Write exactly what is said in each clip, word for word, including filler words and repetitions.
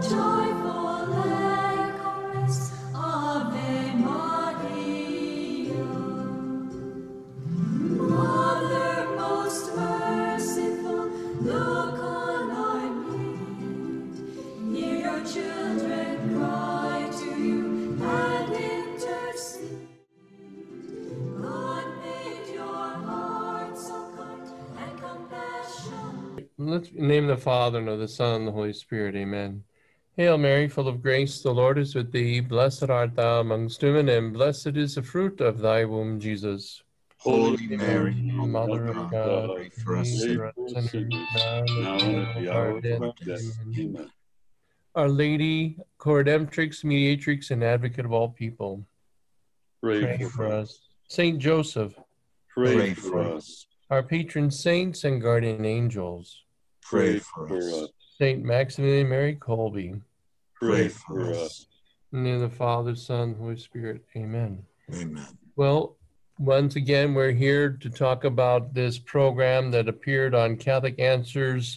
joyful echoes, Ave Maria. Mother most merciful, look on our need. Hear your children cry to you and intercede. God made your heart so kind and compassionate. Let's name the Father, and of the Son, and the Holy Spirit. Amen. Hail Mary, full of grace, the Lord is with thee. Blessed art thou amongst women, and blessed is the fruit of thy womb, Jesus. Holy Mary, Mother of God, pray for us pray for us sinners, sinners, now and now at and the at the hour hour of our death. of our death. Amen. Amen. Our Lady, co-redemptrix, mediatrix, and advocate of all people, Pray, pray for, for us. Saint Joseph, Pray, Pray for for us. our patron saints and guardian angels, Pray Pray for for us. us. Saint Maximilian Mary Kolbe, Pray for us. in the name of the Father, Son, Holy Spirit. Amen. Amen. Well, once again, we're here to talk about this program that appeared on Catholic Answers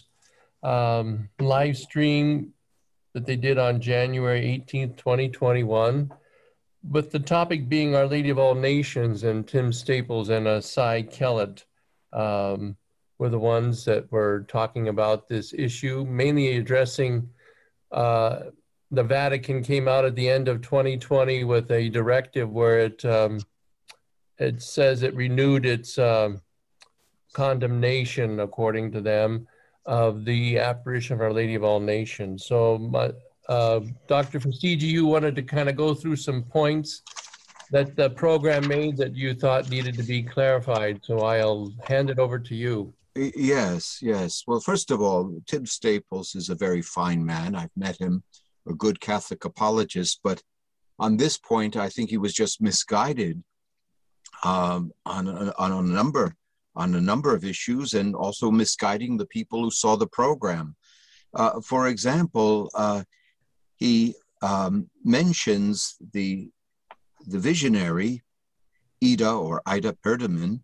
um, live stream that they did on January eighteenth, twenty twenty-one, with the topic being Our Lady of All Nations, and Tim Staples and uh, Cy Kellett um, were the ones that were talking about this issue, mainly addressing uh, the Vatican came out at the end of twenty twenty with a directive where it um, it says it renewed its um, condemnation, according to them, of the apparition of Our Lady of All Nations. So, my, uh, Doctor Fasigi, you wanted to kind of go through some points that the program made that you thought needed to be clarified. So I'll hand it over to you. Y- Yes, yes. Well, first of all, Tim Staples is a very fine man. I've met him, a good Catholic apologist, but on this point, I think he was just misguided um, on, a, on a number on a number of issues, and also misguiding the people who saw the program. Uh, for example, uh, he um, mentions the the visionary Ida or Ida Perdaman,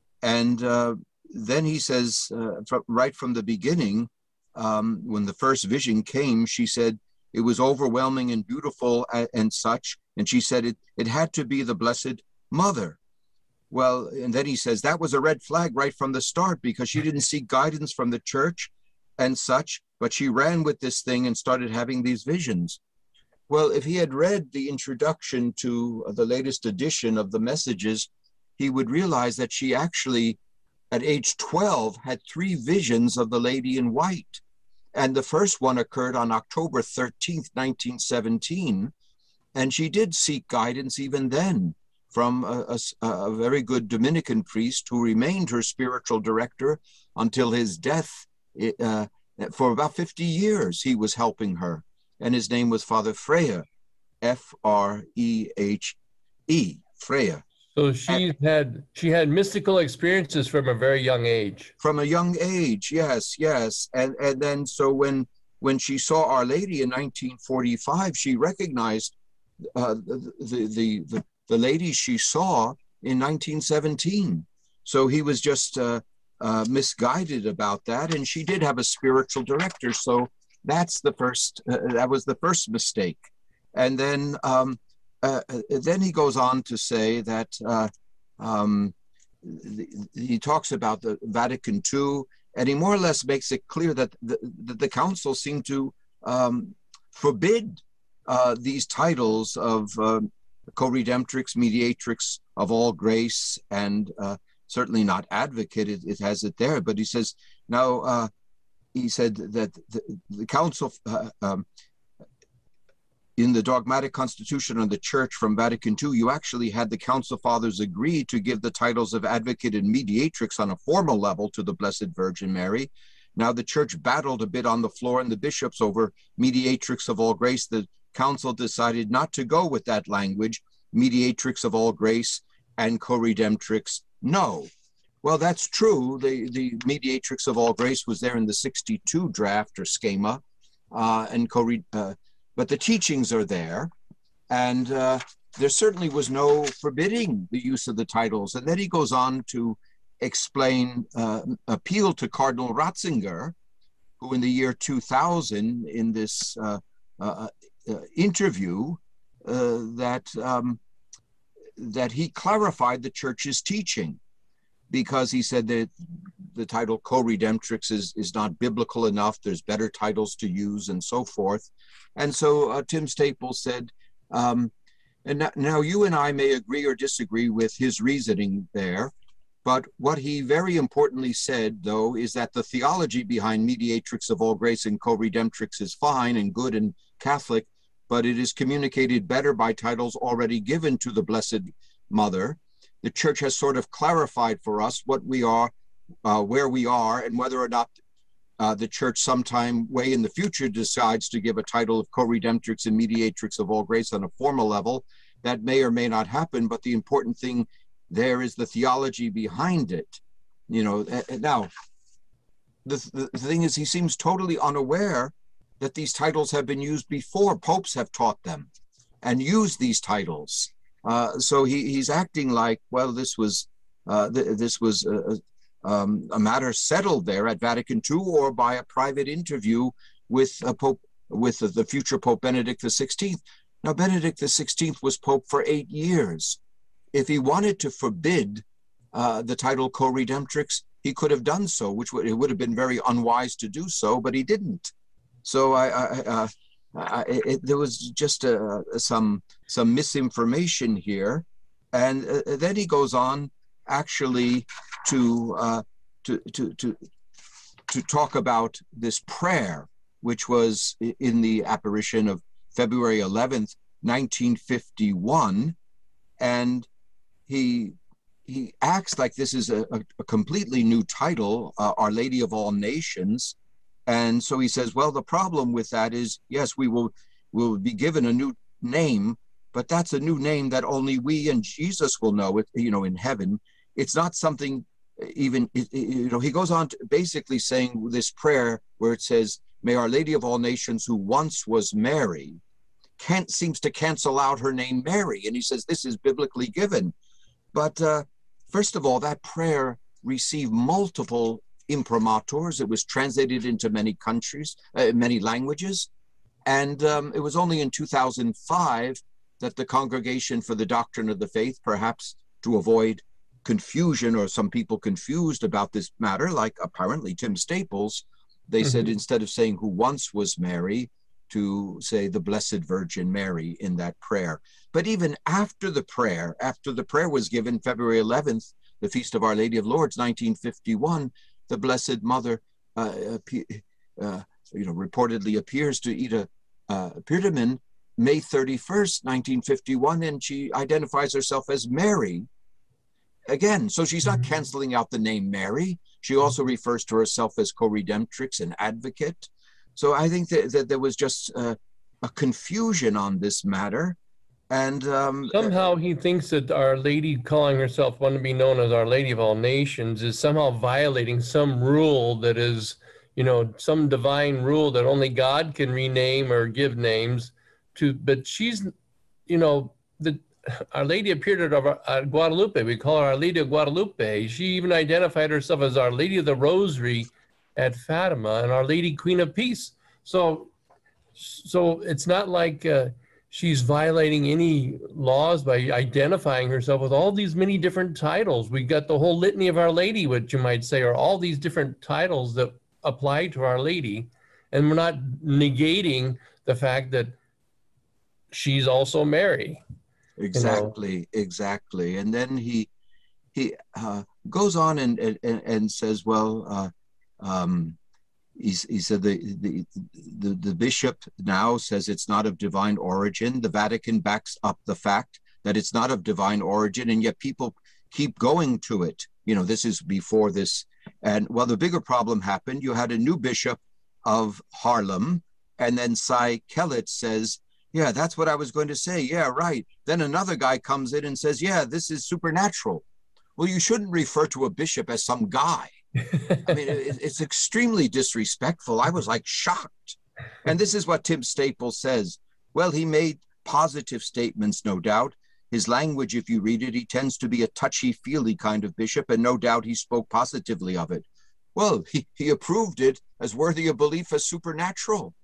and uh, then he says, uh, fr- right from the beginning, um, when the first vision came, she said it was overwhelming and beautiful and, and such, and she said it it had to be the Blessed Mother. Well, and then he says that was a red flag right from the start, because she didn't seek guidance from the church and such, but she ran with this thing and started having these visions. Well, if he had read the introduction to the latest edition of the Messages, he would realize that she actually, at age twelve, had three visions of the Lady in White. And the first one occurred on October thirteenth, nineteen seventeen. And she did seek guidance even then from a, a, a very good Dominican priest who remained her spiritual director until his death. Uh, for about fifty years, he was helping her. And his name was Father Freya, F R E H E, Freya. So she had she had mystical experiences from a very young age. From a young age, yes, yes. And and then so when when she saw Our Lady in nineteen forty-five, she recognized uh, the, the the the the lady she saw in nineteen seventeen. So he was just uh, uh, misguided about that, and she did have a spiritual director. So that's the first. Uh, that was the first mistake. And then um, uh, then he goes on to say that uh, um, the, he talks about the Vatican Two, and he more or less makes it clear that the, that the council seemed to um, forbid uh, these titles of uh, co-redemptrix, mediatrix of all grace, and uh, certainly not advocate. It, it has it there, but he says now. Uh, he said that the, the council. Uh, um, In the dogmatic constitution of the church from Vatican Two, you actually had the council fathers agree to give the titles of advocate and mediatrix on a formal level to the Blessed Virgin Mary. Now the church battled a bit on the floor, and the bishops over mediatrix of all grace. The council decided not to go with that language, mediatrix of all grace and co-redemptrix, no. Well, that's true. The, the mediatrix of all grace was there in the sixty-two draft or schema, uh, and co uh, but the teachings are there, and uh, there certainly was no forbidding the use of the titles. And then he goes on to explain, uh, appeal to Cardinal Ratzinger, who in the year two thousand, in this uh, uh, uh, interview uh, that um, that he clarified the church's teaching, because he said that the title co-redemptrix is, is not biblical enough. There's better titles to use and so forth. And so uh, Tim Staples said, um, and now, now you and I may agree or disagree with his reasoning there, but what he very importantly said, though, is that the theology behind mediatrix of all grace and co-redemptrix is fine and good and Catholic, but it is communicated better by titles already given to the Blessed Mother. The church has sort of clarified for us what we are, uh, where we are, and whether or not uh, the church sometime way in the future decides to give a title of co-redemptrix and mediatrix of all grace on a formal level. That may or may not happen, but the important thing there is the theology behind it. You know, now, the, the thing is, he seems totally unaware that these titles have been used before. Popes have taught them and used these titles. Uh, so he, he's acting like, well, this was uh, th this was a, um, a matter settled there at Vatican Two, or by a private interview with a Pope, with the future Pope Benedict the sixteenth. Now, Benedict the sixteenth was Pope for eight years. If he wanted to forbid uh, the title co-redemptrix, he could have done so, which would, it would have been very unwise to do so, but he didn't. So I, I, uh, I it, there was just uh, some some misinformation here, and uh, then he goes on actually to uh, to to to to talk about this prayer, which was in the apparition of February eleventh, nineteen fifty-one, and he he acts like this is a, a completely new title, uh, Our Lady of All Nations. And so he says, well, the problem with that is, yes, we will will be given a new name, but that's a new name that only we and Jesus will know, it, you know, in heaven. It's not something even, it, you know, he goes on to basically saying this prayer where it says, may Our Lady of All Nations, who once was Mary, can't, seems to cancel out her name Mary. And he says, this is biblically given. But uh, first of all, that prayer received multiple imprimaturs. It was translated into many countries, uh, many languages. And um, it was only in two thousand five that the Congregation for the Doctrine of the Faith, perhaps to avoid confusion or some people confused about this matter, like apparently Tim Staples, they mm-hmm. said instead of saying who once was Mary, to say the Blessed Virgin Mary in that prayer. But even after the prayer, after the prayer was given February eleventh, the Feast of Our Lady of Lourdes, nineteen fifty-one, the Blessed Mother, uh, uh, you know, reportedly appears to Ida uh, Peterman May thirty-first, nineteen fifty-one, and she identifies herself as Mary. Again, so she's not canceling out the name Mary. She also refers to herself as co-redemptrix and advocate. So I think that, that there was just uh, a confusion on this matter. And um, somehow he thinks that Our Lady calling herself one to be known as Our Lady of All Nations is somehow violating some rule that is, you know, some divine rule that only God can rename or give names to. But she's, you know, the Our Lady appeared at, our, at Guadalupe. We call her Our Lady of Guadalupe. She even identified herself as Our Lady of the Rosary at Fatima and Our Lady Queen of Peace. So, so it's not like uh, she's violating any laws by identifying herself with all these many different titles. We got the whole litany of Our Lady, what you might say, or all these different titles that apply to Our Lady. And we're not negating the fact that she's also Mary. Exactly, you know? exactly. And then he he uh, goes on and, and, and says, well, uh, um, he, he said the, the, the, the bishop now says it's not of divine origin. The Vatican backs up the fact that it's not of divine origin, and yet people keep going to it. You know, this is before this. And well, the bigger problem happened. You had a new bishop of Haarlem, and then Cy Kellett says, yeah, that's what I was going to say. Yeah, right. Then another guy comes in and says, yeah, this is supernatural. Well, you shouldn't refer to a bishop as some guy. I mean, it, it's extremely disrespectful. I was like shocked. And this is what Tim Staples says. Well, he made positive statements, no doubt. His language, if you read it, he tends to be a touchy-feely kind of bishop, and no doubt he spoke positively of it. Well, he, he approved it as worthy of belief as supernatural.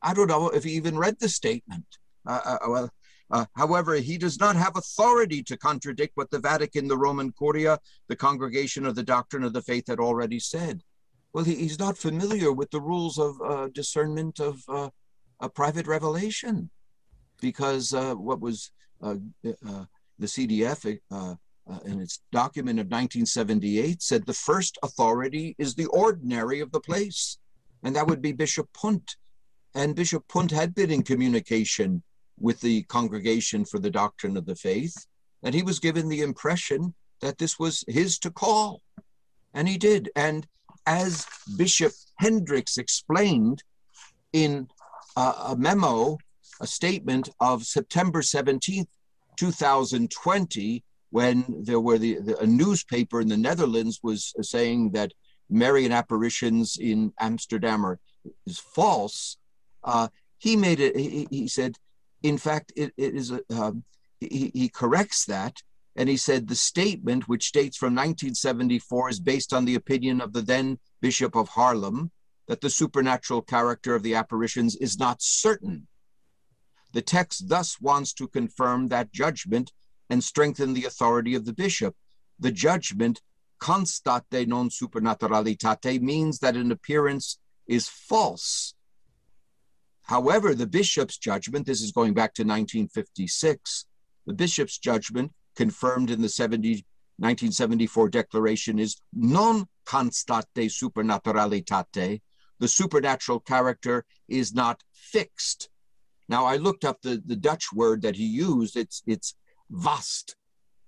I don't know if he even read the statement. Uh, uh, well, uh, however, he does not have authority to contradict what the Vatican, the Roman Curia, the Congregation of the Doctrine of the Faith had already said. Well, he, he's not familiar with the rules of uh, discernment of uh, a private revelation, because uh, what was uh, uh, the C D F uh, uh, in its document of nineteen seventy-eight said the first authority is the ordinary of the place, and that would be Bishop Punt. And Bishop Punt had been in communication with the Congregation for the Doctrine of the Faith, and he was given the impression that this was his to call, and he did. And as Bishop Hendricks explained in uh, a memo, a statement of September seventeenth, two thousand twenty, when there were the, the a newspaper in the Netherlands was saying that Marian apparitions in Amsterdam are is false. Uh, he made it. He, he said, in fact, it, it is. A, um, he, he corrects that, and he said the statement, which dates from nineteen seventy-four, is based on the opinion of the then Bishop of Haarlem that the supernatural character of the apparitions is not certain. The text thus wants to confirm that judgment and strengthen the authority of the bishop. The judgment, constate non supernaturalitate, means that an appearance is false. However, the bishop's judgment, this is going back to nineteen fifty-six, the bishop's judgment confirmed in the nineteen seventy-four declaration is non constate supernaturalitate. The supernatural character is not fixed. Now, I looked up the, the Dutch word that he used. It's it's vast,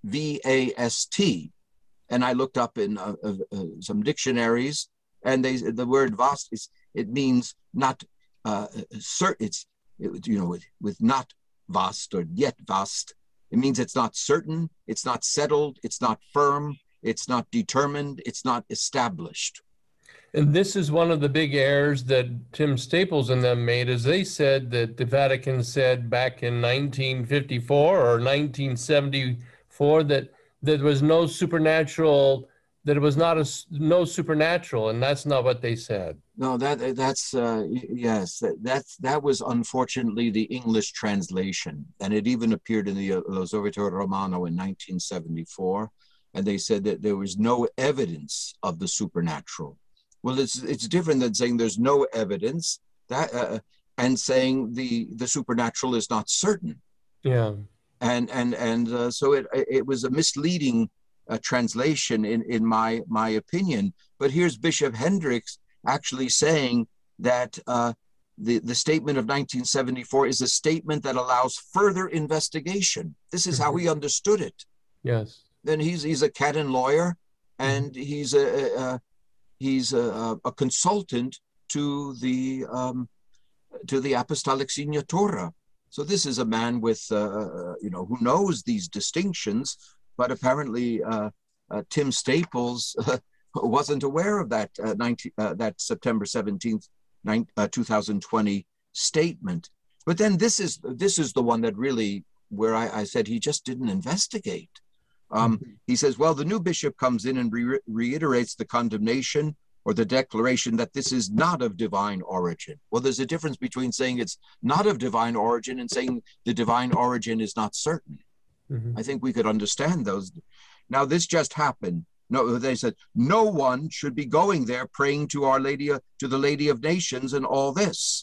V A S T. And I looked up in uh, uh, uh, some dictionaries, and they the word vast is it means not uh, certain. It's it, you know with, with not vast or yet vast. It means it's not certain, it's not settled, it's not firm, it's not determined, it's not established. And this is one of the big errors that Tim Staples and them made, is they said that the Vatican said back in nineteen fifty-four or nineteen seventy-four that there was no supernatural, that it was not a no supernatural, and that's not what they said. No, that that's uh, yes, that that's that was unfortunately the English translation, and it even appeared in the uh, L'Osservatore Romano in nineteen seventy-four, and they said that there was no evidence of the supernatural. Well, it's it's different than saying there's no evidence that uh, and saying the the supernatural is not certain. Yeah, and and and uh, so it it was a misleading uh, translation in in my my opinion. But here's Bishop Hendricks actually saying that uh, the the statement of nineteen seventy-four is a statement that allows further investigation. This is how he understood it. Yes. Then he's he's a canon lawyer, and he's a, a He's a, a consultant to the um, to the Apostolic Signatura. So this is a man with uh, you know who knows these distinctions, but apparently uh, uh, Tim Staples uh, wasn't aware of that uh, nineteen, uh, that September seventeenth, two thousand twenty statement. But then this is this is the one that really where I, I said he just didn't investigate. Um, he says, well, the new bishop comes in and re reiterates the condemnation or the declaration that this is not of divine origin. Well, there's a difference between saying it's not of divine origin and saying the divine origin is not certain. Mm-hmm. I think we could understand those. Now, this just happened. No, they said, no one should be going there praying to Our Lady, to the Lady of Nations and all this.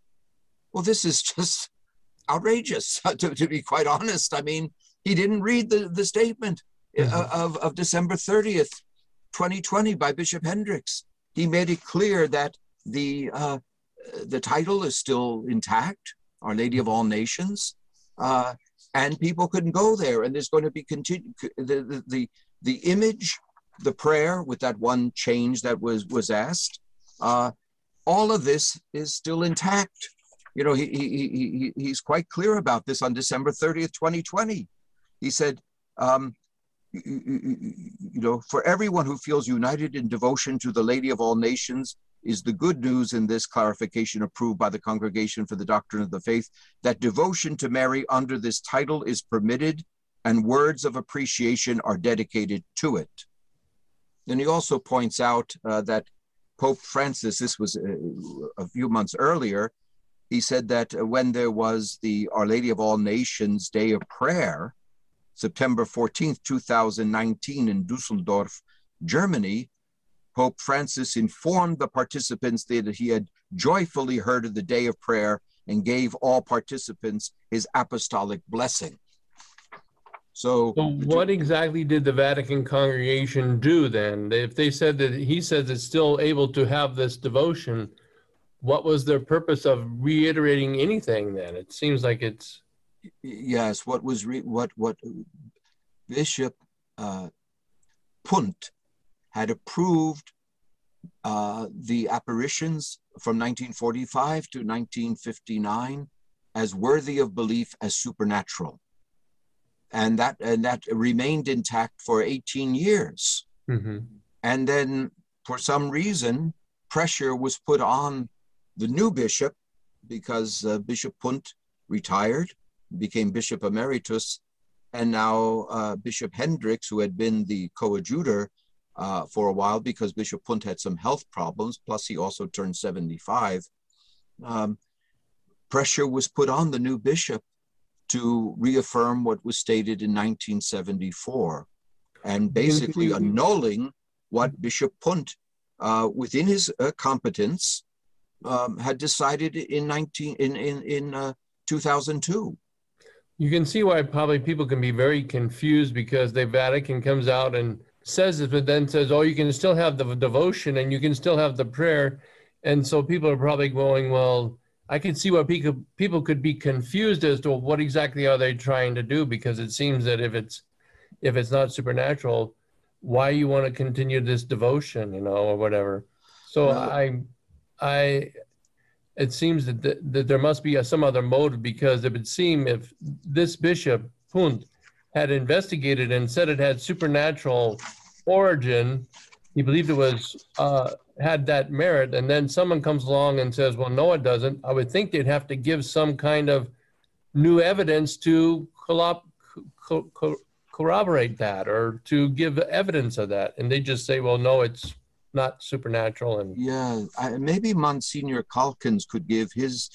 Well, this is just outrageous, to, to be quite honest. I mean, he didn't read the, the statement mm-hmm. of, of December thirtieth, twenty twenty by Bishop Hendricks. He made it clear that the, uh, the title is still intact, Our Lady of All Nations, uh, and people can go there, and there's going to be continue the, the, the, the image, the prayer with that one change that was, was asked, uh, all of this is still intact. You know, he, he, he, he's quite clear about this on December thirtieth, twenty twenty. He said, um, you, you know, for everyone who feels united in devotion to the Lady of All Nations is the good news in this clarification approved by the Congregation for the Doctrine of the Faith, that devotion to Mary under this title is permitted and words of appreciation are dedicated to it. Then he also points out uh, that Pope Francis, this was a, a few months earlier, he said that when there was the Our Lady of All Nations Day of Prayer, September fourteenth, two thousand nineteen in Dusseldorf, Germany, Pope Francis informed the participants that he had joyfully heard of the day of prayer and gave all participants his apostolic blessing. So, So what exactly did the Vatican congregation do then? If they said that he says it's still able to have this devotion, what was their purpose of reiterating anything then? It seems like it's... Yes, what was, re what, what Bishop uh, Punt had approved uh, the apparitions from nineteen forty-five to nineteen fifty-nine as worthy of belief as supernatural. And that, and that remained intact for eighteen years. Mm-hmm. And then for some reason, pressure was put on the new bishop because uh, Bishop Punt retired, became Bishop Emeritus, and now uh, Bishop Hendricks, who had been the coadjutor uh, for a while because Bishop Punt had some health problems, plus he also turned seventy-five, um, pressure was put on the new bishop to reaffirm what was stated in nineteen seventy-four, and basically annulling what Bishop Punt, uh, within his uh, competence, um, had decided in nineteen in in in uh, two thousand two. You can see why probably people can be very confused because the Vatican comes out and says it, but then says, oh, you can still have the devotion and you can still have the prayer. And so people are probably going, well, I can see why people people could be confused as to what exactly are they trying to do, because it seems that if it's if it's not supernatural, why you want to continue this devotion, you know, or whatever. So Well, I, I, it seems that th that there must be a, some other motive, because it would seem if this bishop Punt had investigated and said it had supernatural origin, he believed it was uh, had that merit, and then someone comes along and says, well, no, it doesn't. I would think they'd have to give some kind of new evidence to co co co corroborate that, or to give evidence of that. And they just say, well, no, it's not supernatural. And yeah, I, maybe Monsignor Calkins could give his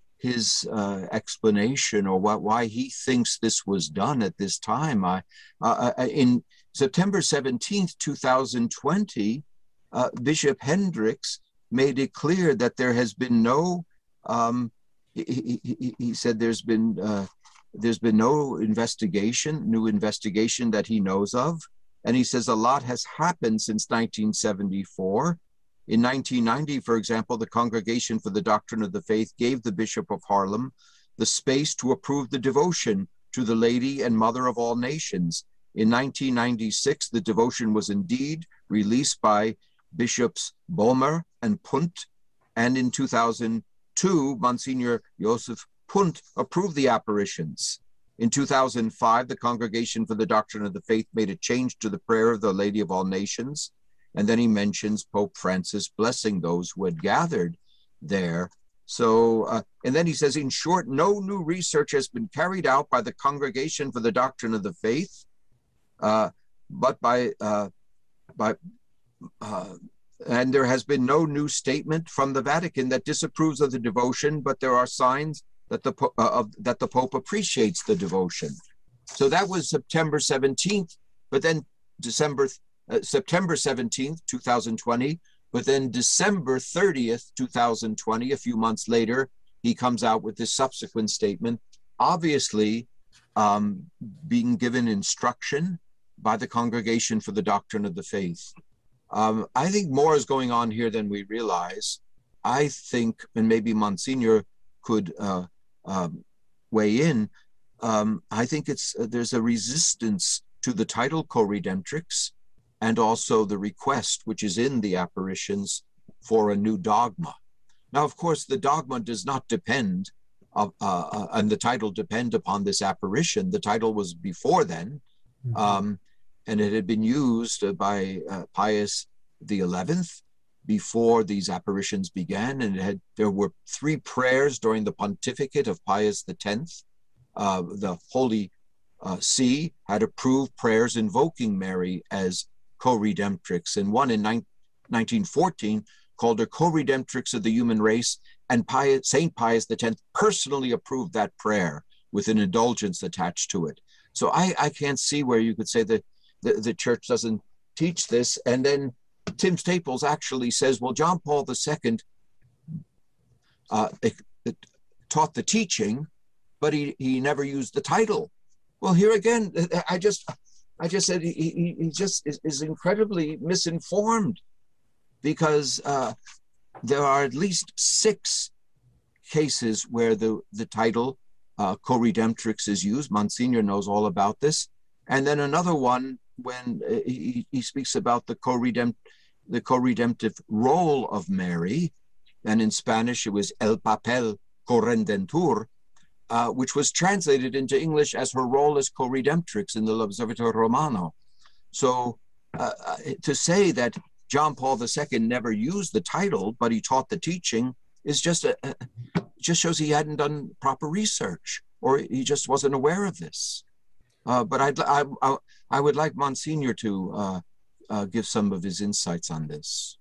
his uh, explanation, or what why he thinks this was done at this time. I, uh, in September seventeenth, two thousand twenty, uh, Bishop Hendricks made it clear that there has been no, um, he, he, he said there's been, uh, there's been no investigation, new investigation that he knows of. And he says a lot has happened since nineteen seventy-four. In nineteen ninety, for example, the Congregation for the Doctrine of the Faith gave the Bishop of Haarlem the space to approve the devotion to the Lady and Mother of All Nations. In nineteen ninety-six, the devotion was indeed released by Bishops Boehmer and Punt, and in two thousand two, Monsignor Joseph Punt approved the apparitions. In two thousand five, the Congregation for the Doctrine of the Faith made a change to the prayer of the Lady of All Nations, and then he mentions Pope Francis blessing those who had gathered there. So, uh, and then he says, in short, no new research has been carried out by the Congregation for the Doctrine of the Faith, uh, but by, uh, by uh, and there has been no new statement from the Vatican that disapproves of the devotion, but there are signs that the, uh, of, that the Pope appreciates the devotion. So that was September seventeenth, but then December, uh, September seventeenth, two thousand twenty, but then December thirtieth, two thousand twenty, a few months later, he comes out with this subsequent statement, obviously um, being given instruction by the Congregation for the Doctrine of the Faith. Um, I think more is going on here than we realize. I think, and maybe Monsignor could uh, um, weigh in, um, I think it's uh, there's a resistance to the title Co-Redemptrix, and also the request, which is in the apparitions, for a new dogma. Now, of course, the dogma does not depend, uh, uh, and the title depend upon this apparition. The title was before then, mm-hmm. um, and it had been used by uh, Pius the eleventh before these apparitions began, and it had, there were three prayers during the pontificate of Pius the tenth. Uh, the Holy uh, See had approved prayers invoking Mary as co-redemptrix, and one in nineteen fourteen called her co-redemptrix of the human race and Pius, Saint Pius X personally approved that prayer with an indulgence attached to it. So I, I can't see where you could say that the, the church doesn't teach this. And then Tim Staples actually says, well, John Paul the Second uh, it, it taught the teaching, but he, he never used the title. Well, here again, I just I just said he, he, he just is, is incredibly misinformed, because uh, there are at least six cases where the, the title uh, co-redemptrix is used. Monsignor knows all about this. And then another one when he, he speaks about the co-redempt, the co-redemptive role of Mary, and in Spanish it was el papel co-redentor, uh, which was translated into English as her role as co-redemptrix in the L'Osservatore Romano. So uh, to say that John Paul the Second never used the title, but he taught the teaching, is just a, just shows he hadn't done proper research, or he just wasn't aware of this. Uh, but I'd, I, I, I would like Monsignor to uh, uh, give some of his insights on this.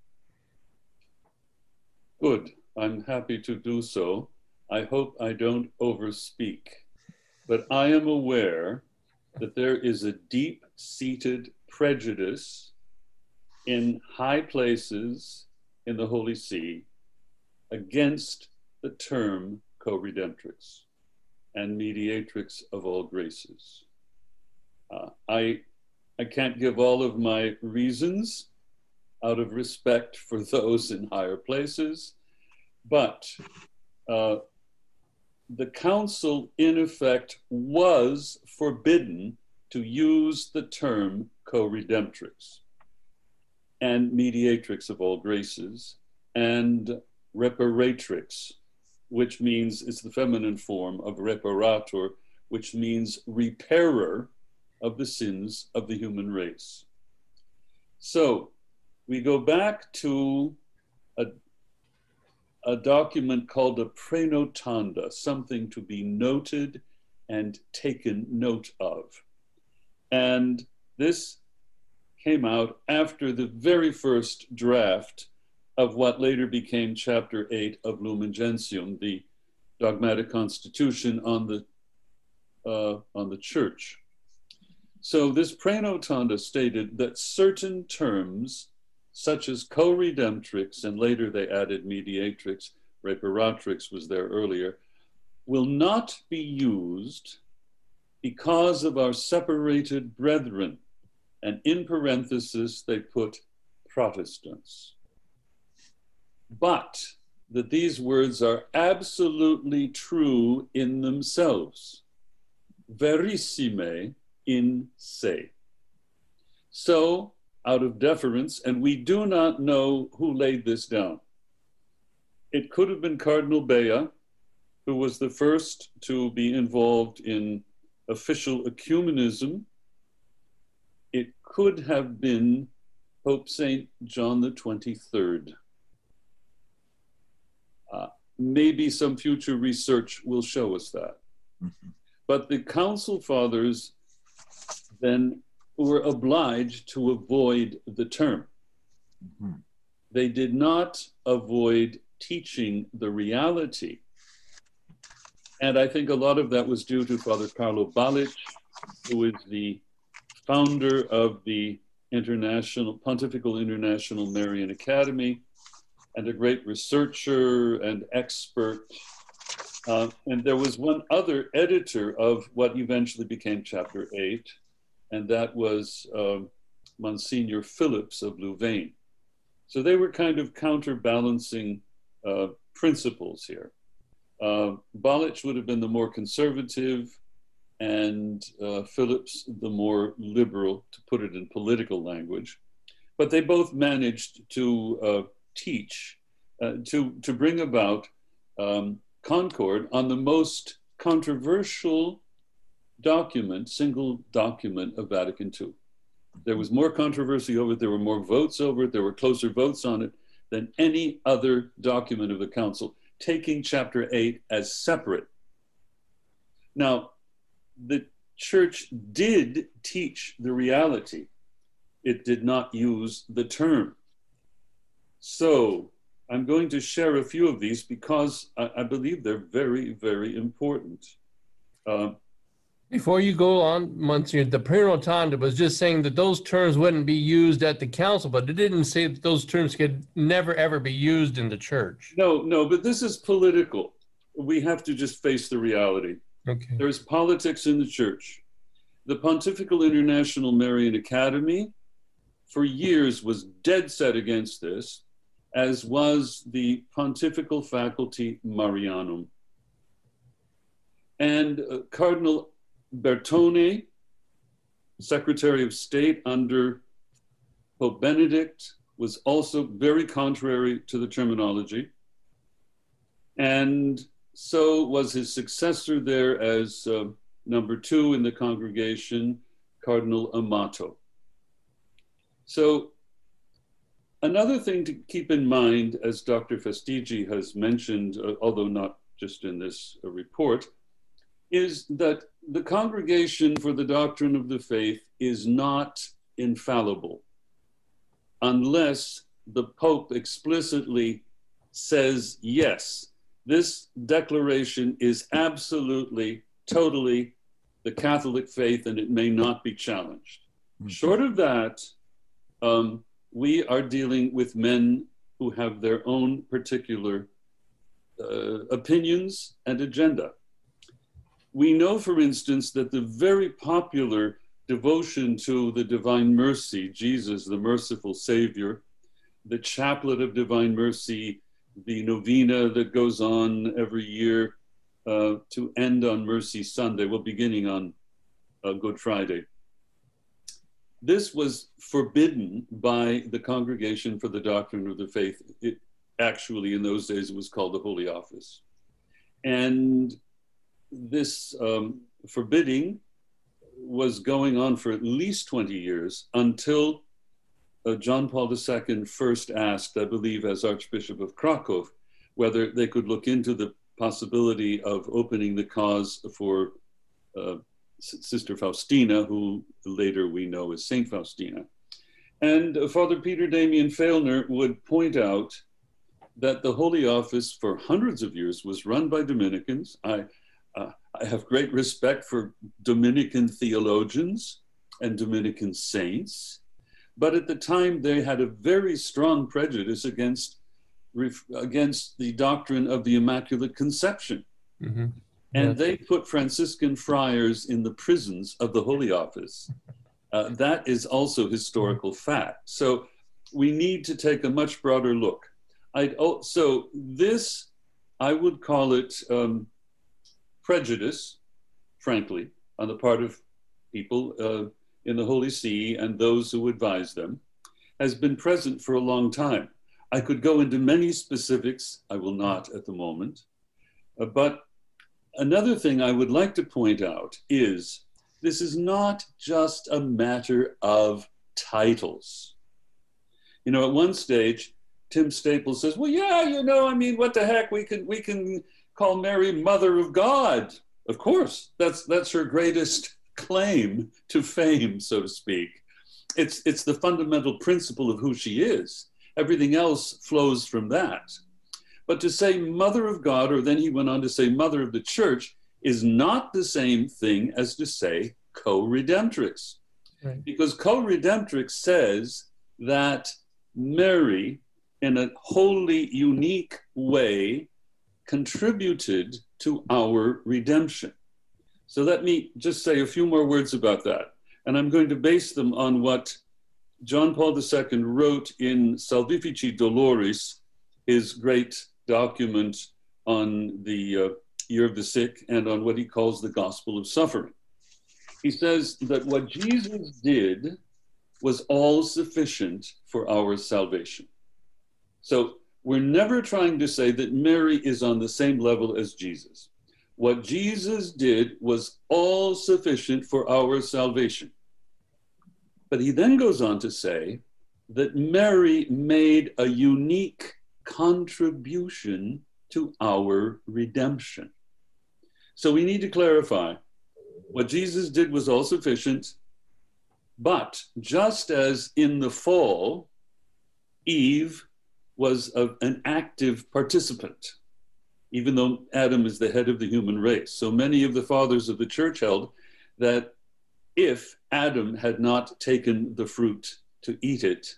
Good. I'm happy to do so. I hope I don't overspeak, but I am aware that there is a deep-seated prejudice in high places in the Holy See against the term co-redemptrix and mediatrix of all graces. Uh, I, I can't give all of my reasons out of respect for those in higher places, but uh, the council in effect was forbidden to use the term co-redemptrix and mediatrix of all graces and reparatrix, which means it's the feminine form of reparator, which means repairer of the sins of the human race. So we go back to a, a document called a praenotanda, something to be noted and taken note of. And this came out after the very first draft of what later became chapter eight of Lumen Gentium, the dogmatic constitution on the, uh, on the church. So this praenotanda stated that certain terms, such as co-redemptrix, and later they added mediatrix, reparatrix was there earlier, will not be used because of our separated brethren. And in parenthesis, they put Protestants. But that these words are absolutely true in themselves. Verissime in se. So, out of deference, and we do not know who laid this down. It could have been Cardinal Bea, who was the first to be involved in official ecumenism. It could have been Pope Saint John the twenty-third. Uh, maybe some future research will show us that. Mm-hmm. But the Council Fathers then were obliged to avoid the term. Mm-hmm. They did not avoid teaching the reality. And I think a lot of that was due to Father Carlo Balic, who is the founder of the International Pontifical International Marian Academy, and a great researcher and expert. Uh, and there was one other editor of what eventually became chapter eight, and that was uh, Monsignor Phillips of Louvain. So they were kind of counterbalancing uh, principles here. Uh, Balic would have been the more conservative, and uh, Phillips the more liberal, to put it in political language. But they both managed to uh, teach, uh, to, to bring about um, concord on the most controversial document, single document of Vatican two. There was more controversy over it, there were more votes over it, there were closer votes on it than any other document of the council, taking chapter eight as separate. Now, the church did teach the reality. It did not use the term. So I'm going to share a few of these because I, I believe they're very, very important. Uh, Before you go on, Monsignor, the Prima Notanda was just saying that those terms wouldn't be used at the council, but it didn't say that those terms could never, ever be used in the church. no, no, but this is political. We have to just face the reality. Okay. There's politics in the church. The Pontifical International Marian Academy for years was dead set against this, as was the Pontifical Faculty Marianum. And uh, Cardinal Bertone, Secretary of State under Pope Benedict, was also very contrary to the terminology. And so was his successor there as uh, number two in the congregation, Cardinal Amato. So another thing to keep in mind, as Doctor Fastigi has mentioned, uh, although not just in this uh, report, is that the Congregation for the Doctrine of the Faith is not infallible unless the Pope explicitly says, yes, this declaration is absolutely, totally the Catholic faith and it may not be challenged. Mm-hmm. Short of that, um, we are dealing with men who have their own particular uh, opinions and agenda. We know, for instance, that the very popular devotion to the Divine Mercy, Jesus, the merciful Savior, the Chaplet of Divine Mercy, the novena that goes on every year uh, to end on Mercy Sunday, well, beginning on uh, Good Friday. This was forbidden by the Congregation for the Doctrine of the Faith. It, actually, in those days, it was called the Holy Office. And this um, forbidding was going on for at least twenty years until uh, John Paul the Second first asked, I believe as Archbishop of Krakow, whether they could look into the possibility of opening the cause for uh, Sister Faustina, who later we know as Saint Faustina. And uh, Father Peter Damian Fehlner would point out that the Holy Office for hundreds of years was run by Dominicans. I, uh, I have great respect for Dominican theologians and Dominican saints, but at the time they had a very strong prejudice against, against the doctrine of the Immaculate Conception. Mm-hmm. And yeah. They put Franciscan friars in the prisons of the Holy Office. Uh, that is also historical fact. So we need to take a much broader look. I'd, oh, so this, I would call it um, prejudice, frankly, on the part of people uh, in the Holy See and those who advise them, has been present for a long time. I could go into many specifics. I will not at the moment. Uh, but another thing I would like to point out is this is not just a matter of titles. You know, at one stage, Tim Staples says, well, yeah, you know, I mean, what the heck, we can we can call Mary Mother of God. Of course, that's that's her greatest claim to fame, so to speak. It's, it's the fundamental principle of who she is. Everything else flows from that. But to say Mother of God, or then he went on to say Mother of the Church, is not the same thing as to say co-redemptrix. Right. Because co-redemptrix says that Mary, in a wholly unique way, contributed to our redemption. So let me just say a few more words about that. And I'm going to base them on what John Paul the Second wrote in Salvifici Doloris, his great document on the uh, Year of the Sick and on what he calls the Gospel of Suffering. He says that what Jesus did was all sufficient for our salvation. So we're never trying to say that Mary is on the same level as Jesus. What Jesus did was all sufficient for our salvation. But he then goes on to say that Mary made a unique contribution to our redemption. So we need to clarify what Jesus did was all sufficient, but just as in the fall, Eve was a, an active participant, even though Adam is the head of the human race. So many of the fathers of the church held that if Adam had not taken the fruit to eat it,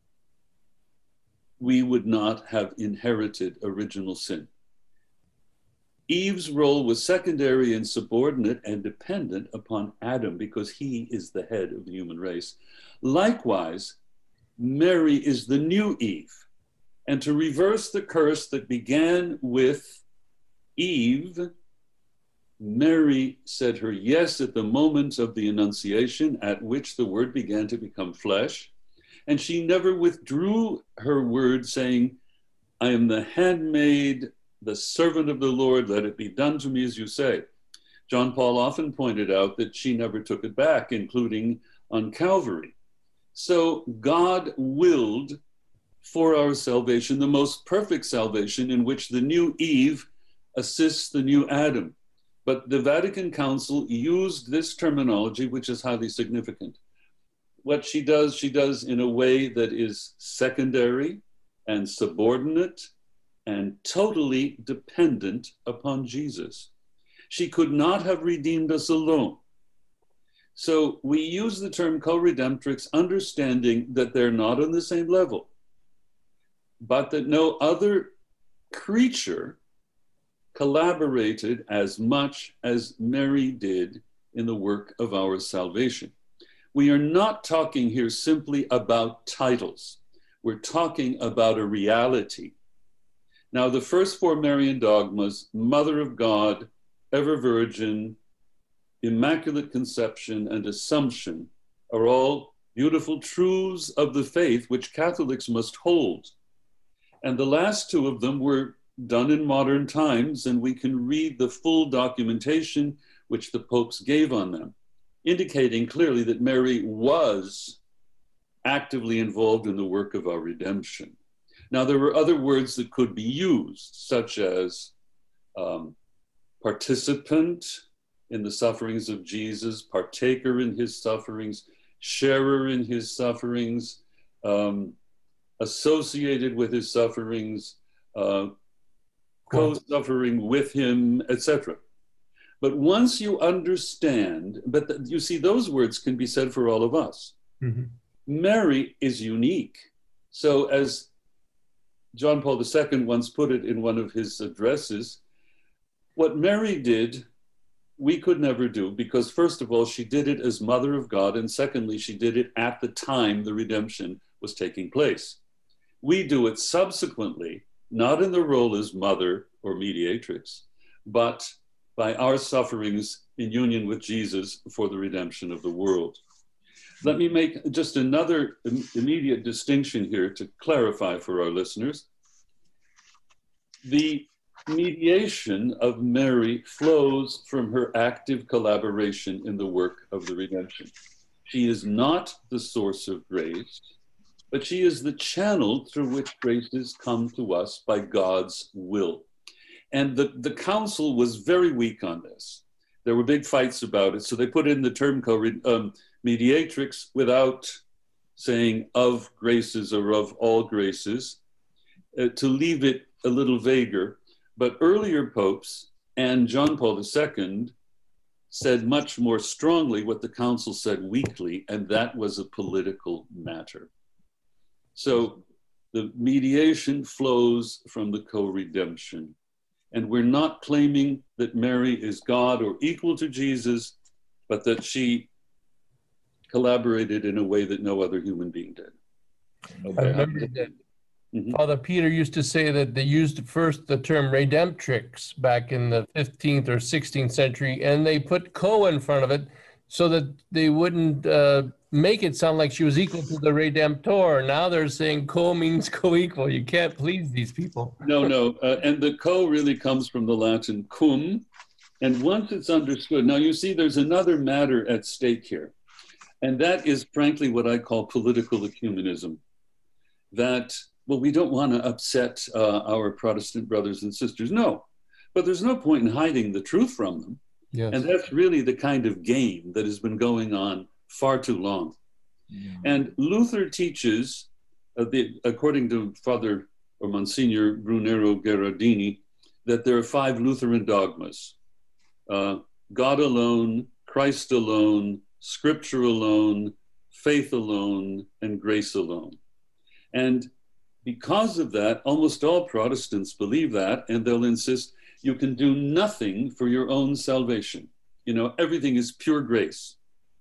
we would not have inherited original sin. Eve's role was secondary and subordinate and dependent upon Adam because he is the head of the human race. Likewise, Mary is the new Eve. And to reverse the curse that began with Eve, Mary said her yes at the moment of the Annunciation, at which the Word began to become flesh. And she never withdrew her word, saying, I am the handmaid, the servant of the Lord, let it be done to me as you say. John Paul often pointed out that she never took it back, including on Calvary. So God willed for our salvation, the most perfect salvation in which the new Eve assists the new Adam. But the Vatican Council used this terminology, which is highly significant. What she does, she does in a way that is secondary and subordinate and totally dependent upon Jesus. She could not have redeemed us alone. So we use the term co-redemptrix, understanding that they're not on the same level, but that no other creature collaborated as much as Mary did in the work of our salvation. We are not talking here simply about titles. We're talking about a reality. Now, the first four Marian dogmas, Mother of God, Ever Virgin, Immaculate Conception, and Assumption, are all beautiful truths of the faith which Catholics must hold. And the last two of them were done in modern times, and we can read the full documentation which the popes gave on them, indicating clearly that Mary was actively involved in the work of our redemption. Now, there were other words that could be used, such as um, participant in the sufferings of Jesus, partaker in his sufferings, sharer in his sufferings, um, associated with his sufferings, uh, co-suffering with him, et cetera. But once you understand, but th- you see, those words can be said for all of us. Mm-hmm. Mary is unique. So as John Paul the Second once put it in one of his addresses, what Mary did, we could never do, because first of all, she did it as Mother of God, and secondly, she did it at the time the redemption was taking place. We do it subsequently, not in the role as mother or mediatrix, but by our sufferings in union with Jesus for the redemption of the world. Let me make just another im- immediate distinction here to clarify for our listeners. The mediation of Mary flows from her active collaboration in the work of the redemption. She is not the source of grace, but she is the channel through which graces come to us by God's will. And the, the council was very weak on this. There were big fights about it, so they put in the term co- um, mediatrix without saying of graces or of all graces, uh, to leave it a little vaguer. But earlier popes and John Paul the Second said much more strongly what the council said weakly, and that was a political matter. So the mediation flows from the co-redemption. And we're not claiming that Mary is God or equal to Jesus, but that she collaborated in a way that no other human being did. Okay. I remember that mm-hmm. Father Peter used to say that they used first the term redemptrix back in the fifteenth or sixteenth century, and they put co in front of it so that they wouldn't uh, make it sound like she was equal to the redemptor. Now they're saying co means co-equal. You can't please these people. No, no, uh, and the co really comes from the Latin cum, and once it's understood, now you see there's another matter at stake here. And that is, frankly, what I call political ecumenism. That, well, we don't want to upset uh, our Protestant brothers and sisters. No, but there's no point in hiding the truth from them. Yes. And that's really the kind of game that has been going on far too long. Yeah. And Luther teaches, uh, the, according to Father or Monsignor Brunero Gherardini, that there are five Lutheran dogmas. Uh, God alone, Christ alone, Scripture alone, faith alone, and grace alone. And because of that, almost all Protestants believe that, and they'll insist you can do nothing for your own salvation. You know, everything is pure grace.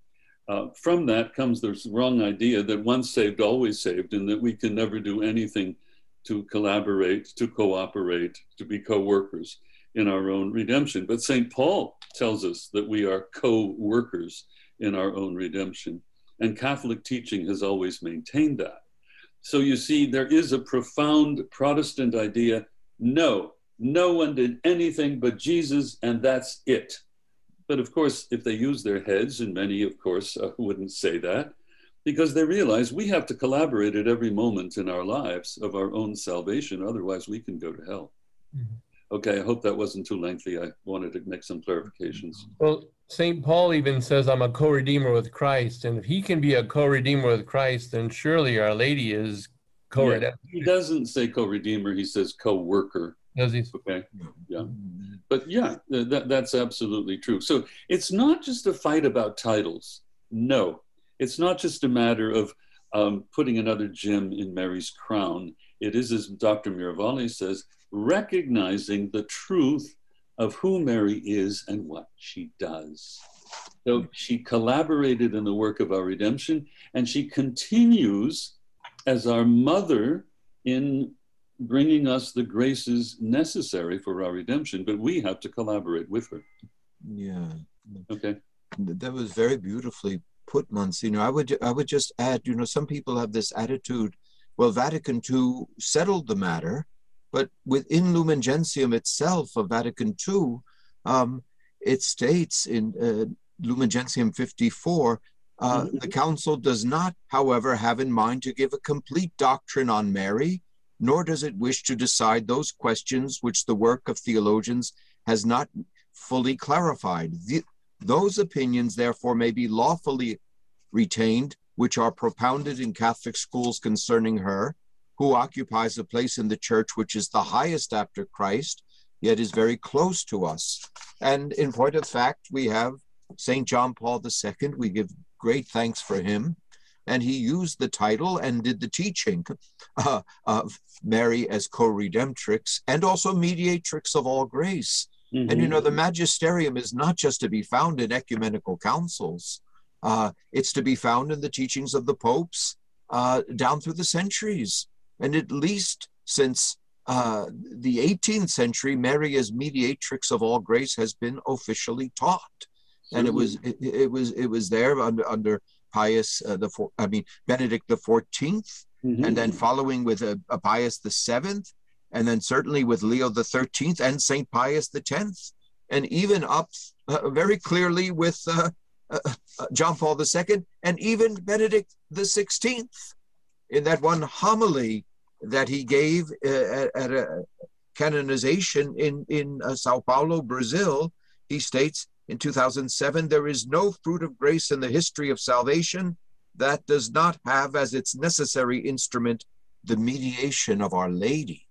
Uh, from that comes this wrong idea that once saved, always saved, and that we can never do anything to collaborate, to cooperate, to be co-workers in our own redemption. But Saint Paul tells us that we are co-workers in our own redemption. And Catholic teaching has always maintained that. So you see, there is a profound Protestant idea, no, no one did anything but Jesus, and that's it. But of course, if they use their heads, and many, of course, uh, wouldn't say that, because they realize we have to collaborate at every moment in our lives of our own salvation, otherwise we can go to hell. Mm-hmm. Okay, I hope that wasn't too lengthy. I wanted to make some clarifications. Well, Saint Paul even says, I'm a co-redeemer with Christ. And if he can be a co-redeemer with Christ, then surely Our Lady is co-redeemer. Yeah, he doesn't say co-redeemer, he says co-worker. Does he? Okay, yeah. But yeah, that, that's absolutely true. So it's not just a fight about titles. No, it's not just a matter of um, putting another gem in Mary's crown. It is, as Doctor Miravalle says, recognizing the truth of who Mary is and what she does. So she collaborated in the work of our redemption, and she continues as our mother in bringing us the graces necessary for our redemption, but we have to collaborate with her. Yeah. Okay. That was very beautifully put, Monsignor. I would, I would just add, you know, some people have this attitude, well, Vatican two settled the matter, but within Lumen Gentium itself of Vatican two, um, it states in uh, Lumen Gentium fifty-four, uh, mm-hmm. the Council does not, however, have in mind to give a complete doctrine on Mary, nor does it wish to decide those questions which the work of theologians has not fully clarified. The, those opinions, therefore, may be lawfully retained, which are propounded in Catholic schools concerning her, who occupies a place in the church which is the highest after Christ, yet is very close to us. And in point of fact, we have Saint John Paul the Second. We give great thanks for him. And he used the title and did the teaching uh, of Mary as co-redemptrix and also mediatrix of all grace. Mm-hmm. And you know, the magisterium is not just to be found in ecumenical councils. Uh, it's to be found in the teachings of the popes uh, down through the centuries. And at least since uh, the eighteenth century, Mary as mediatrix of all grace has been officially taught. Mm-hmm. And it was it, it was it was there under under Pius uh, the four, I mean Benedict the Fourteenth, mm-hmm. and then following with a, a Pius the Seventh, and then certainly with Leo the Thirteenth and Saint Pius the Tenth, and even up uh, very clearly with uh, uh, uh, John Paul the Second, and even Benedict the Sixteenth, in that one homily that he gave uh, at, at a canonization in in uh, Sao Paulo, Brazil. He states, in two thousand seven, there is no fruit of grace in the history of salvation that does not have as its necessary instrument the mediation of Our Lady.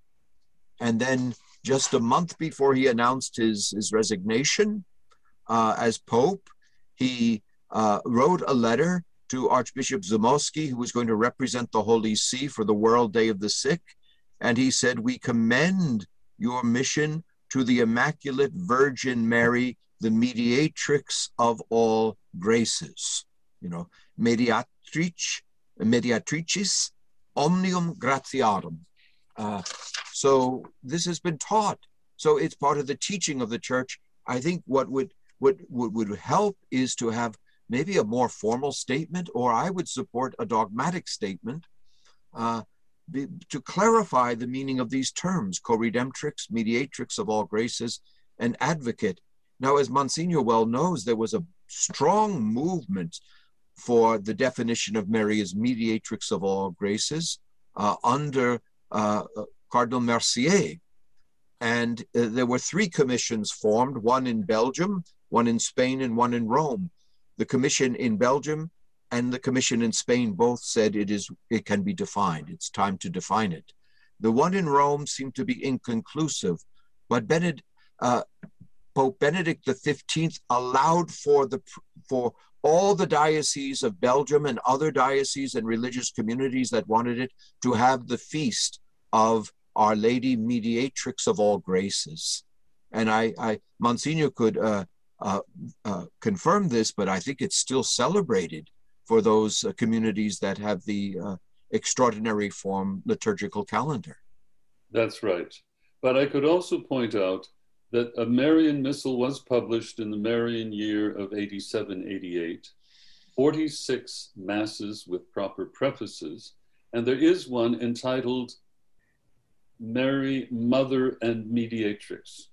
And then just a month before he announced his, his resignation uh, as Pope, he uh, wrote a letter to Archbishop Zamoski, who was going to represent the Holy See for the World Day of the Sick. And he said, we commend your mission to the Immaculate Virgin Mary, the mediatrix of all graces, you know, mediatrix, mediatricis omnium gratiarum. Uh, so this has been taught. So it's part of the teaching of the church. I think what would, what would, would help is to have maybe a more formal statement, or I would support a dogmatic statement uh, be, to clarify the meaning of these terms, co-redemptrix, mediatrix of all graces, and advocate. Now, as Monsignor well knows, there was a strong movement for the definition of Mary as mediatrix of all graces uh, under uh, Cardinal Mercier. And uh, there were three commissions formed, one in Belgium, one in Spain, and one in Rome. The commission in Belgium and the commission in Spain both said it is it can be defined. It's time to define it. The one in Rome seemed to be inconclusive, but Benedict, uh, Pope Benedict the fifteenth allowed for the for all the dioceses of Belgium and other dioceses and religious communities that wanted it to have the feast of Our Lady Mediatrix of all graces. And I, I Monsignor could uh, uh, uh, confirm this, but I think it's still celebrated for those uh, communities that have the uh, extraordinary form liturgical calendar. That's right. But I could also point out that a Marian Missal was published in the Marian year of eighty-seven eighty-eight, forty-six masses with proper prefaces, and there is one entitled Mary, Mother and Mediatrix.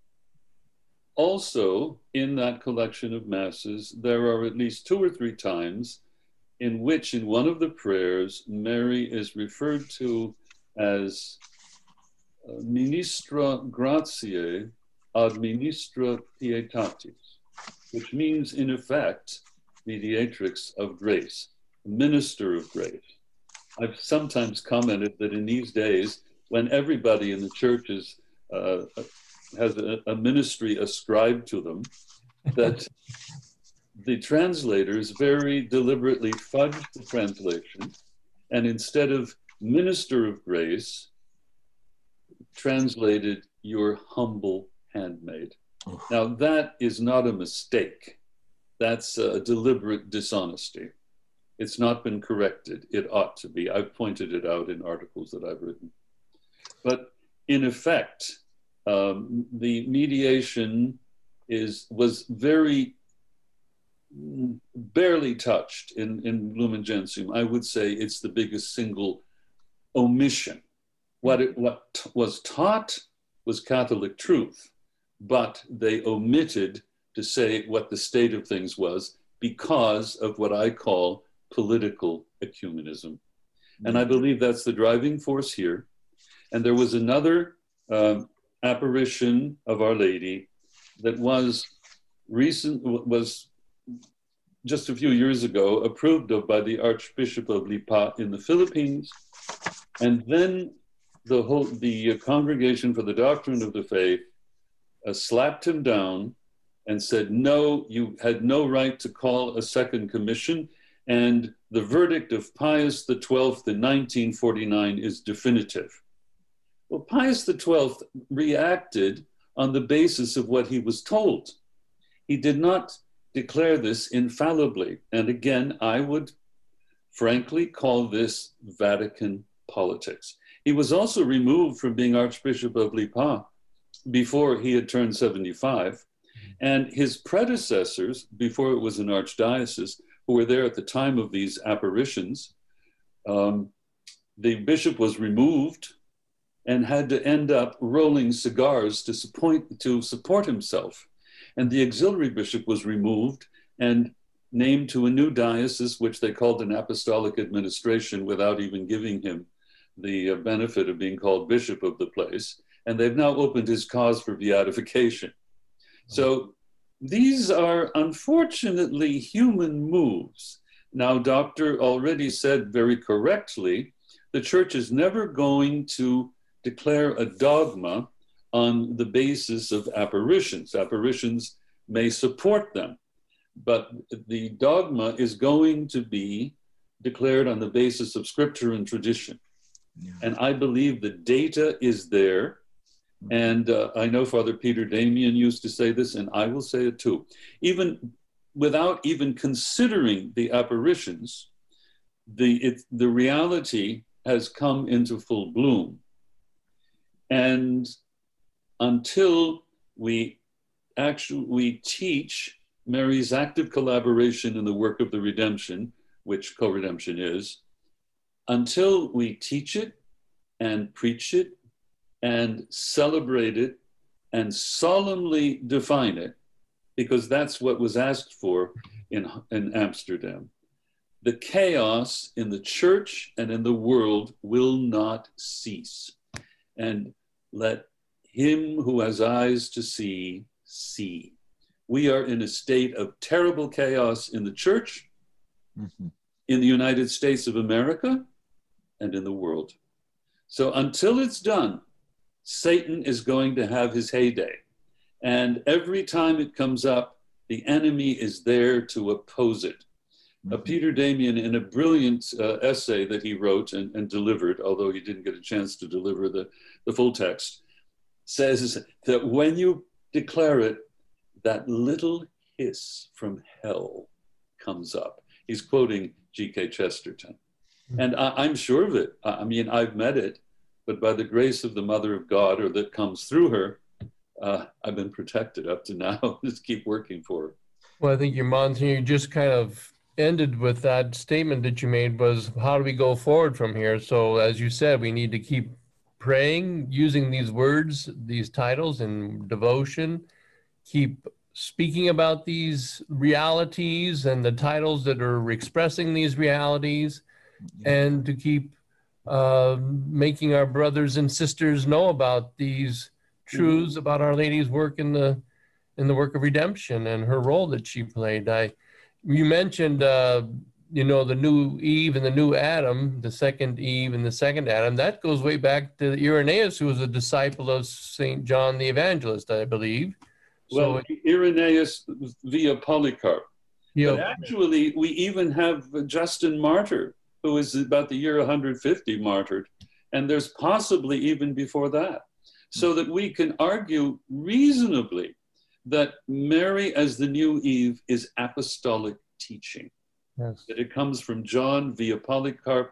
Also, in that collection of masses, there are at least two or three times in which, in one of the prayers, Mary is referred to as uh, Ministra Gratiae ad Ministra Pietatis, which means, in effect, mediatrix of grace, minister of grace. I've sometimes commented that in these days, when everybody in the churches uh, has a, a ministry ascribed to them, that the translators very deliberately fudged the translation, and instead of minister of grace, translated your humble handmaid. Oh. Now that is not a mistake. That's a deliberate dishonesty. It's not been corrected. It ought to be. I've pointed it out in articles that I've written. But in effect, um, the mediation is was very barely touched in, in Lumen Gentium. I would say it's the biggest single omission. What it what was taught was Catholic truth, but they omitted to say what the state of things was because of what I call political ecumenism. And I believe that's the driving force here. And there was another um, apparition of Our Lady that was recent, was just a few years ago approved of by the Archbishop of Lipa in the Philippines. And then the whole, the Congregation for the Doctrine of the Faith uh, slapped him down and said, no, you had no right to call a second commission. And the verdict of Pius the twelfth in nineteen forty-nine is definitive. Well, Pius the twelfth reacted on the basis of what he was told. He did not declare this infallibly. And again, I would frankly call this Vatican politics. He was also removed from being Archbishop of Lipa before he had turned seventy-five. And his predecessors, before it was an archdiocese, who were there at the time of these apparitions, um, the bishop was removed and had to end up rolling cigars to support, to support himself. And the auxiliary bishop was removed and named to a new diocese, which they called an apostolic administration without even giving him the benefit of being called bishop of the place. And they've now opened his cause for beatification. So these are unfortunately human moves. Now, Doctor already said very correctly, the church is never going to declare a dogma on the basis of apparitions. Apparitions may support them, but the dogma is going to be declared on the basis of scripture and tradition. Yeah. And I believe the data is there. And uh, I know Father Peter Damian used to say this, and I will say it too. Even without even considering the apparitions, the, it, the reality has come into full bloom. And until we actually we teach Mary's active collaboration in the work of the redemption, which co-redemption is, until we teach it and preach it and celebrate it and solemnly define it, because that's what was asked for in, in Amsterdam. The chaos in the church and in the world will not cease. And let him who has eyes to see, see. We are in a state of terrible chaos in the church, mm-hmm. in the United States of America, and in the world. So until it's done, Satan is going to have his heyday. And every time it comes up, the enemy is there to oppose it. Mm-hmm. Uh, Peter Damian, in a brilliant uh, essay that he wrote and, and delivered, although he didn't get a chance to deliver the, the full text, says that when you declare it, that little hiss from hell comes up. He's quoting G K Chesterton. Mm-hmm. And I, I'm sure of it. I mean, I've met it, but by the grace of the Mother of God, or that comes through her, uh, I've been protected up to now. Just keep working for her. Well, I think your Monsignor just kind of ended with that statement that you made was, how do we go forward from here? So as you said, we need to keep praying, using these words, these titles in devotion, keep speaking about these realities and the titles that are expressing these realities, and to keep uh, making our brothers and sisters know about these truths mm-hmm. about Our Lady's work in the in the work of redemption and her role that she played. I, you mentioned, uh, you know, the new Eve and the new Adam, the second Eve and the second Adam. That goes way back to Irenaeus, who was a disciple of Saint John the Evangelist, I believe. Well, so, Irenaeus via Polycarp. Yeah. But actually, we even have Justin Martyr, who is about the year one hundred fifty martyred. And there's possibly even before that. So that we can argue reasonably that Mary as the new Eve is apostolic teaching. Yes. That it comes from John via Polycarp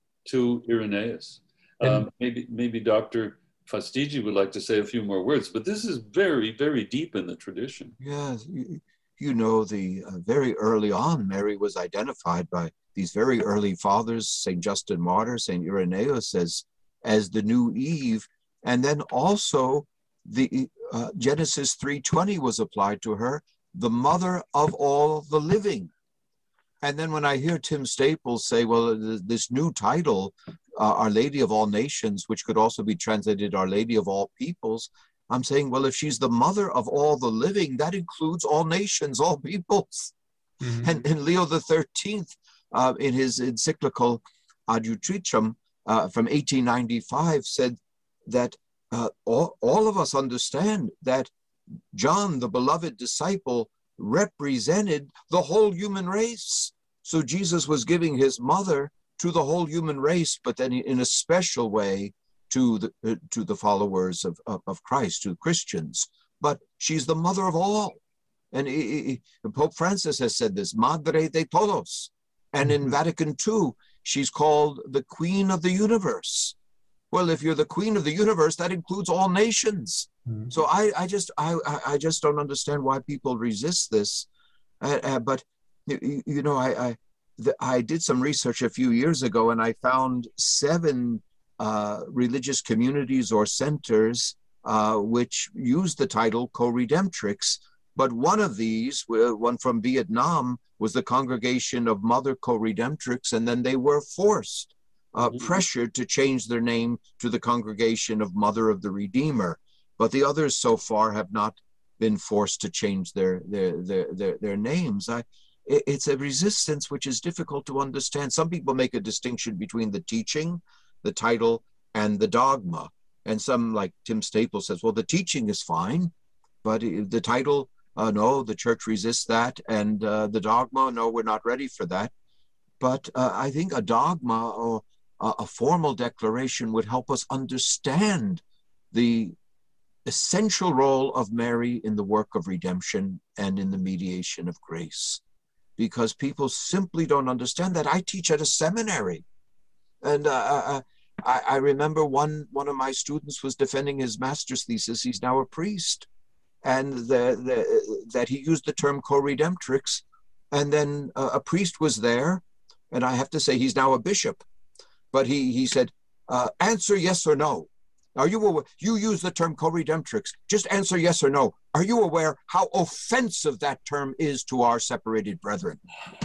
to Irenaeus. Um, maybe, maybe Doctor Fastigi would like to say a few more words, but this is very, very deep in the tradition. Yes, you, you know, the uh, very early on, Mary was identified by these very early fathers, Saint Justin Martyr, Saint Irenaeus, as, as the new Eve. And then also the uh, Genesis three twenty was applied to her, the mother of all the living. And then when I hear Tim Staples say, well, this new title, uh, Our Lady of All Nations, which could also be translated Our Lady of All Peoples, I'm saying, well, if she's the mother of all the living, that includes all nations, all peoples. Mm-hmm. And, and Leo the thirteenth, uh, in his encyclical Ad Utricem uh, from eighteen ninety-five, said that uh, all, all of us understand that John, the beloved disciple, represented the whole human race. So Jesus was giving his mother to the whole human race, but then in a special way to the uh, to the followers of, of, of Christ, to Christians. But she's the mother of all. And he, he, Pope Francis has said this, Madre de Todos. And in Vatican Two, she's called the Queen of the Universe. Well, if you're the Queen of the Universe, that includes all nations. Mm-hmm. So I, I just I, I just don't understand why people resist this. Uh, uh, but, you, you know, I, I, the, I did some research a few years ago, and I found seven uh, religious communities or centers uh, which use the title Co-Redemptrix. But one of these, one from Vietnam, was the Congregation of Mother Co-Redemptrix, and then they were forced, uh, mm-hmm. pressured to change their name to the Congregation of Mother of the Redeemer. But the others so far have not been forced to change their their their their, their names. I, it's a resistance which is difficult to understand. Some people make a distinction between the teaching, the title, and the dogma. And some, like Tim Staples, says, well, the teaching is fine, but the title, uh, no, the church resists that. And uh, the dogma, no, we're not ready for that. But uh, I think a dogma or a formal declaration would help us understand the essential role of Mary in the work of redemption and in the mediation of grace, because people simply don't understand that. I teach at a seminary, and uh, I, I remember one one of my students was defending his master's thesis. He's now a priest, and the, the, that he used the term co-redemptrix, and then uh, a priest was there, and I have to say he's now a bishop, but he he said, uh, answer yes or no. Are you aware, you use the term co-redemptrix, just answer yes or no. Are you aware how offensive that term is to our separated brethren?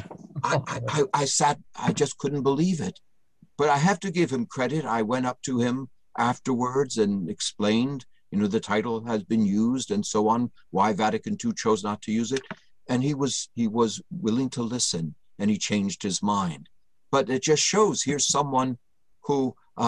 I, I, I sat, I just couldn't believe it. But I have to give him credit. I went up to him afterwards and explained, you know, the title has been used and so on, why Vatican Two chose not to use it. And he was, he was willing to listen, and he changed his mind. But it just shows here's someone who, uh,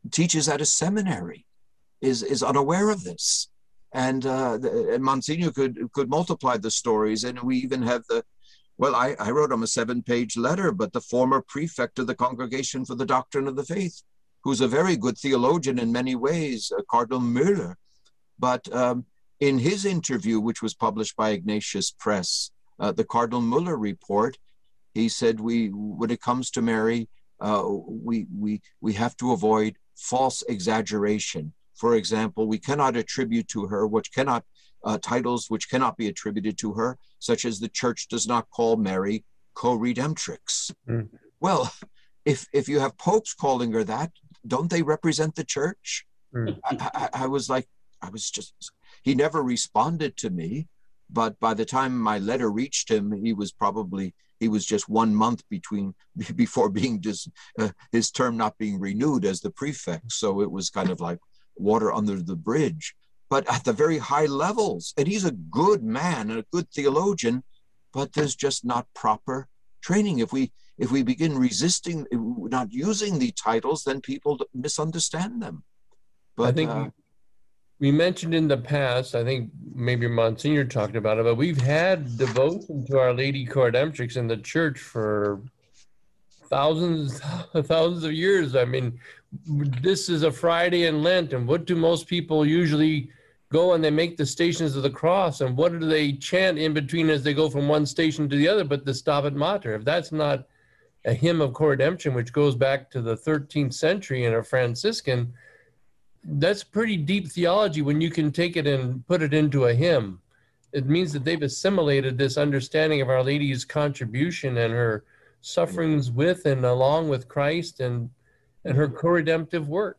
teaches at a seminary is, is unaware of this. And, uh, the, and Monsignor could, could multiply the stories. And we even have the, well, I, I wrote him a seven-page letter, but the former prefect of the Congregation for the Doctrine of the Faith, who's a very good theologian in many ways, uh, Cardinal Müller. But um, in his interview, which was published by Ignatius Press, uh, the Cardinal Müller report, he said, we, when it comes to Mary, uh, we, we, we have to avoid false exaggeration. For example, we cannot attribute to her which cannot Uh, titles which cannot be attributed to her, such as the church does not call Mary co-redemptrix. Mm. Well, if if you have popes calling her that, don't they represent the church? Mm. I, I, I was like, I was just, he never responded to me, but by the time my letter reached him, he was probably, he was just one month between, before being, dis, uh, his term not being renewed as the prefect. So it was kind of like water under the bridge. But at the very high levels, and he's a good man and a good theologian, but there's just not proper training. If we if we begin resisting, not using the titles, then people misunderstand them. But I think uh, we mentioned in the past, I think maybe Monsignor talked about it, but we've had devotion to Our Lady Co-Redemptrix in the church for thousands, thousands of years. I mean, this is a Friday in Lent, and what do most people usually go and they make the Stations of the Cross, and what do they chant in between as they go from one station to the other but the Stabat Mater? If that's not a hymn of co-redemption, which goes back to the thirteenth century and a Franciscan, that's pretty deep theology when you can take it and put it into a hymn. It means that they've assimilated this understanding of Our Lady's contribution and her sufferings with and along with Christ and and her co-redemptive work.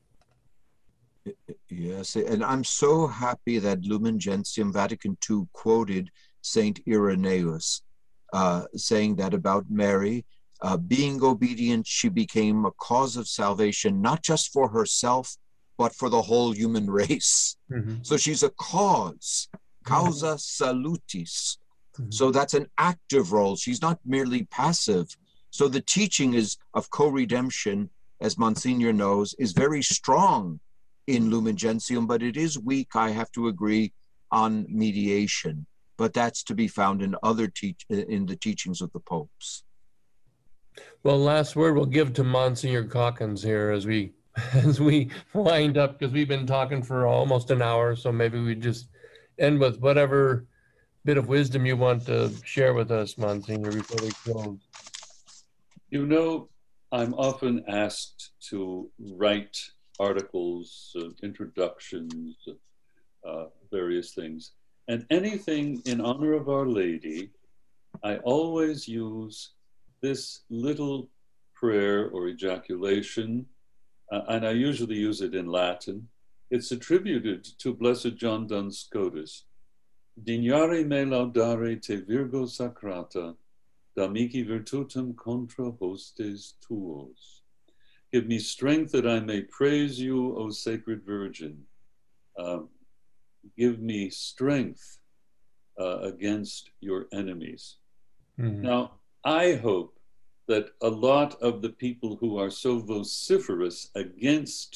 Yes, and I'm so happy that Lumen Gentium Vatican two quoted Saint Irenaeus, uh, saying that about Mary, uh, being obedient, she became a cause of salvation, not just for herself, but for the whole human race. Mm-hmm. So she's a cause, causa salutis. Mm-hmm. So that's an active role. She's not merely passive. So the teaching is of co-redemption, as Monsignor knows, is very strong in Lumen Gentium, but it is weak, I have to agree, on mediation. But that's to be found in other teach in the teachings of the popes. Well, last word we'll give to Monsignor Calkins here as we as we wind up, because we've been talking for almost an hour, so maybe we just end with whatever bit of wisdom you want to share with us, Monsignor, before we close. You know, I'm often asked to write articles, uh, introductions, uh, various things. And anything in honor of Our Lady, I always use this little prayer or ejaculation, uh, and I usually use it in Latin. It's attributed to Blessed John Duns Scotus. Dignare me laudare te Virgo sacrata, da mihi virtutem contra hostes tuos. Give me strength that I may praise you, O Sacred Virgin. Um, give me strength uh, against your enemies. Mm-hmm. Now, I hope that a lot of the people who are so vociferous against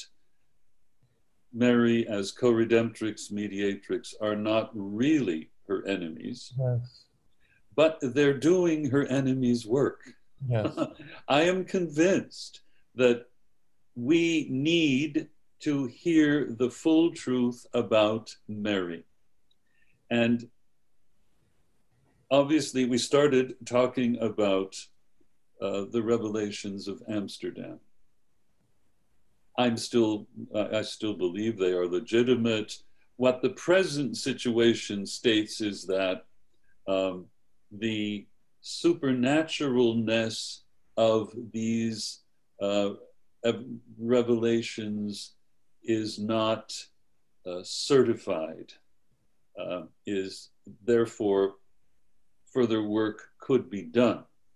Mary as co-redemptrix, mediatrix, are not really her enemies, yes, but they're doing her enemies' work. Yes. I am convinced that we need to hear the full truth about Mary. And obviously we started talking about uh, the revelations of Amsterdam. I'm still, uh, I still believe they are legitimate. What the present situation states is that um, the supernaturalness of these uh, revelations is not uh, certified, uh, is therefore further work could be done.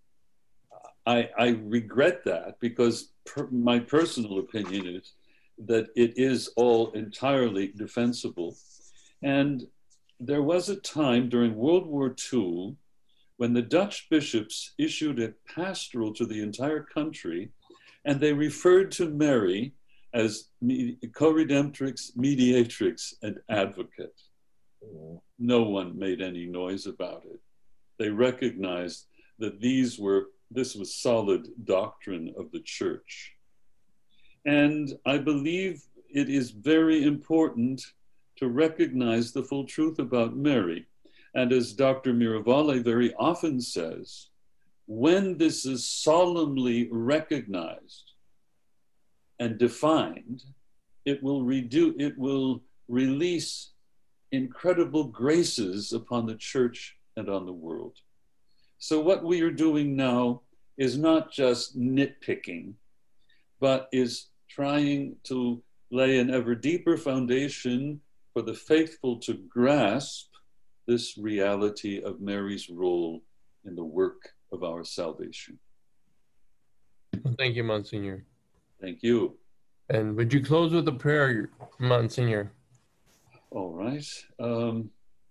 I, I regret that because per, my personal opinion is that it is all entirely defensible. And there was a time during World War Two when the Dutch bishops issued a pastoral to the entire country, and they referred to Mary as me- co-redemptrix, mediatrix, and advocate. No one made any noise about it. They recognized that these were, this was solid doctrine of the church. And I believe it is very important to recognize the full truth about Mary. And as Doctor Miravalle very often says, when this is solemnly recognized and defined, it will redo, it will release incredible graces upon the church and on the world. So what we are doing now is not just nitpicking, but is trying to lay an ever deeper foundation for the faithful to grasp this reality of Mary's role in the work of our salvation. Thank you, Monsignor. Thank you. And would you close with a prayer, Monsignor? All right. Um,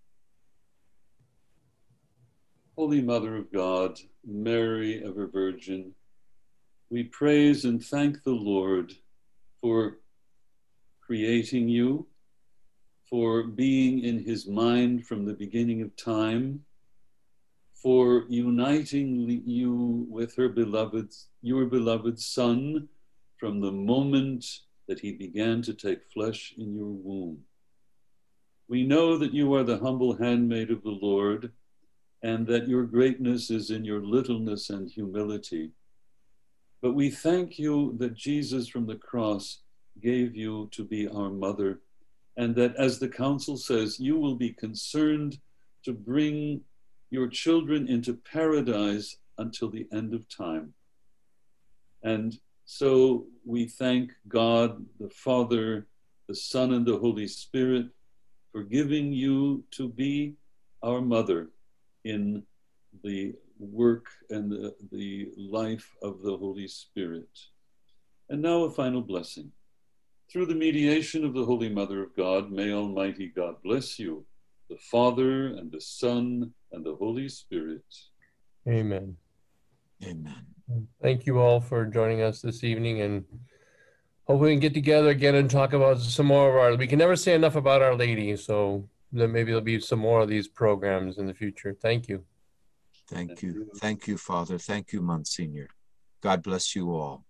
Holy Mother of God, Mary, ever Virgin, we praise and thank the Lord for creating you, for being in his mind from the beginning of time, for uniting you with her beloved, your beloved Son, from the moment that he began to take flesh in your womb. We know that you are the humble handmaid of the Lord, and that your greatness is in your littleness and humility. But we thank you that Jesus from the cross gave you to be our mother, and that, as the council says, you will be concerned to bring your children into paradise until the end of time. And so we thank God, the Father, the Son, and the Holy Spirit for giving you to be our mother in the work and the, the life of the Holy Spirit. And now a final blessing. Through the mediation of the Holy Mother of God, may Almighty God bless you, the Father and the Son and the Holy Spirit. Amen. Amen. Thank you all for joining us this evening, and hope we can get together again and talk about some more of our, we can never say enough about Our Lady, so then maybe there'll be some more of these programs in the future. Thank you. Thank you. Thank you, Father. Thank you, Monsignor. God bless you all.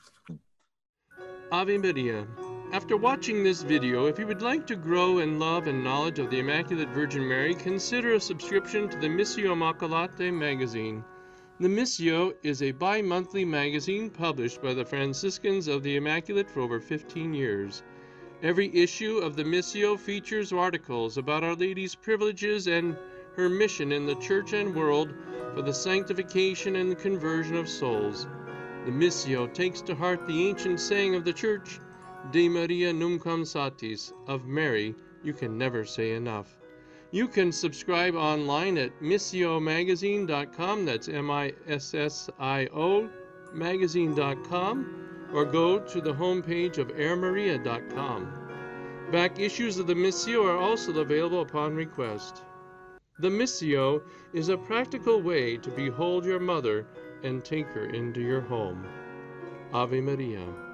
Ave Maria. After watching this video, if you would like to grow in love and knowledge of the Immaculate Virgin Mary, consider a subscription to the Missio Immacolate magazine. The Missio is a bi-monthly magazine published by the Franciscans of the Immaculate for over fifteen years. Every issue of the Missio features articles about Our Lady's privileges and her mission in the church and world for the sanctification and conversion of souls. The Missio takes to heart the ancient saying of the Church, De Maria Nunquam Satis, of Mary, you can never say enough. You can subscribe online at missio magazine dot com, that's M I S S I O magazine dot com, or go to the homepage of air maria dot com. Back issues of the Missio are also available upon request. The Missio is a practical way to behold your mother and take her into your home. Ave Maria.